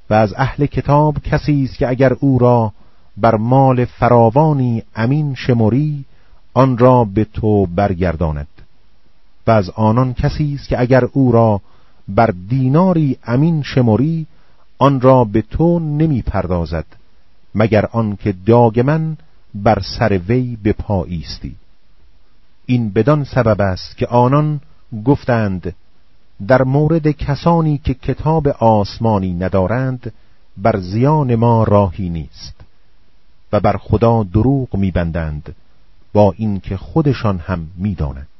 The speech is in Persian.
و از اهل کتاب کسی است که اگر او را بر مال فراوانی امین شمری، آن را به تو برگرداند، و از آنان کسی است که اگر او را بر دیناری امین شمری، آن را به تو نمی پردازد، مگر آن که دایما بر سر وی به پا ایستی. این بدان سبب است که آنان گفتند در مورد کسانی که کتاب آسمانی ندارند بر زیان ما راهی نیست، و بر خدا دروغ می‌بندند با اینکه خودشان هم می‌دانند.